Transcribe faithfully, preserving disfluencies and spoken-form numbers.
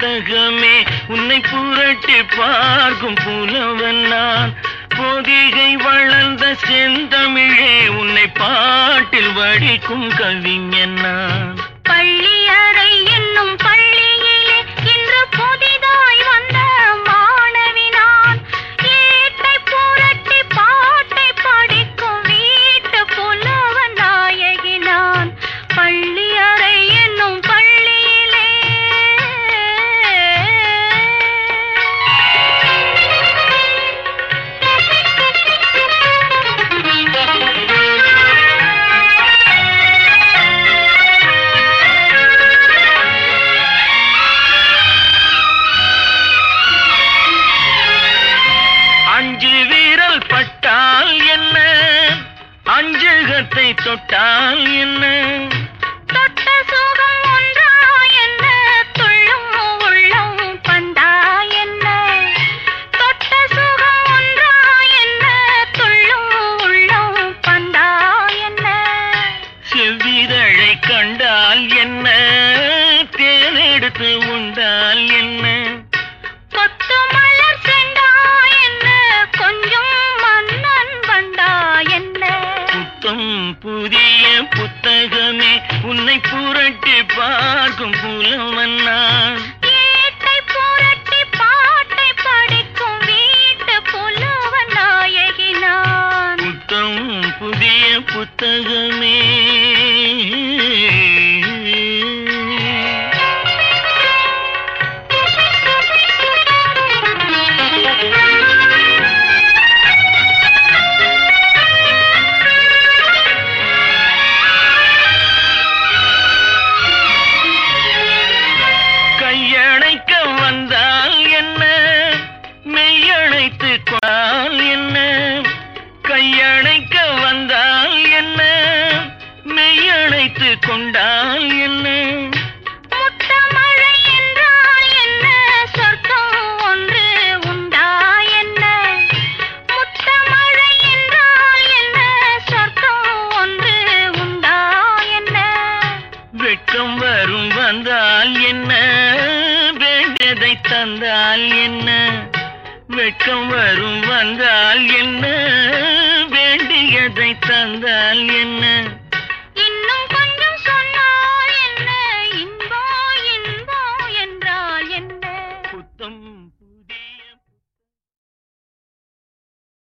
புத்தகமே உன்னை புரட்டி பார்க்கும் புலவன் நான். பொதிகை வளர்ந்த செந்தமிழே உன்னை பாட்டில் வடிக்கும் கவிஞன் நான். பள்ளி அறை என்னும் பள்ளியிலே இன்று புதிதாய் வந்த மாணவி நான். ஏட்டை புரட்டி பாட்டை படிக்கும் வீட்டு புலவன் நாயகி நான். பள்ளி அறை என்னும் பள்ளியிலே அஞ்சு வீரல் பட்டால் என்ன, அஞ்சுகத்தை தொட்டால் என்ன, தொட்ட சுகம் ஒன்றா என்ன, துள்ளும் உள்ளம் பந்தா என்ன, தொட்ட சுகம் ஒன்றா என்ன, துள்ளும் உள்ளம் பந்தா என்ன. செவ்விதழை கண்டால் என்ன, தேனெடுத்து உண்டால் என்ன, கொத்து மலர் செண்டா என்ன, கொஞ்சம் மன்னன் வந்தா என்ன. புத்தம் புதிய புத்தகமே உன்னை புரட்டி பார்க்கும் புலவன் நான். ஏட்டை புரட்டி பாட்டை படிக்கும் வீட்டு புலவன் நாயகி நான். புத்தம் புதிய புத்தகமே. கையணைக்க வந்தால் என்ன, மெய்யணைத்து கொண்டால் என்ன, கையணைக்க வந்தால் என்ன, மெய்யணைத்து கொண்டால் என்ன. முத்தமழை என்றால் என்ன, சொர்க்கம் ஒன்று உண்டா என்ன, முத்தமழை என்றால் என்ன, சொர்க்கம் ஒன்று உண்டா என்ன. வெட்கம் வரும் வந்தால் என்ன, வேண்டியதை தந்தால் என்ன, வெட்கம் வரும் வந்தால் என்ன, வேண்டியதை தந்தால் என்ன.